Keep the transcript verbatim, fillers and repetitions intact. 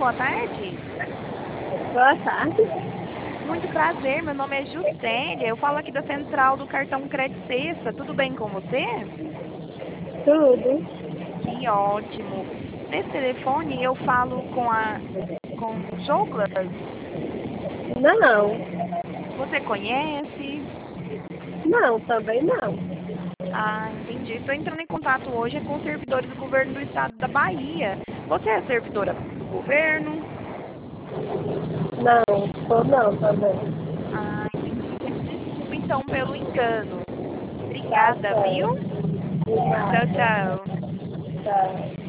boa tarde. Boa tarde. Muito prazer, meu nome é Juscelia. Eu falo aqui da central do cartão Crédito Sexta. Tudo bem com você? Tudo. Que ótimo. Nesse telefone eu falo com a com o Douglas. Não. Você conhece? Não, também não. Ah, entendi. Estou entrando em contato hoje com os servidores do governo do estado da Bahia. Você é servidora do governo? Não, sou não também. Ah, entendi. Peço desculpa então pelo engano. Tá Obrigada, viu? certo. De Tchau, nada. tchau. Tchau.